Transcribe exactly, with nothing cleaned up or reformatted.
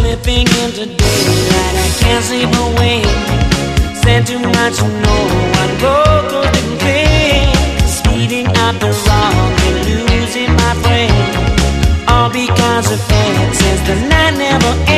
slipping into daylight. I can't sleep away. Said too much, no one broke or didn't pay. Speeding up the wrong and losing my brain. All because of fate, since the night never ends.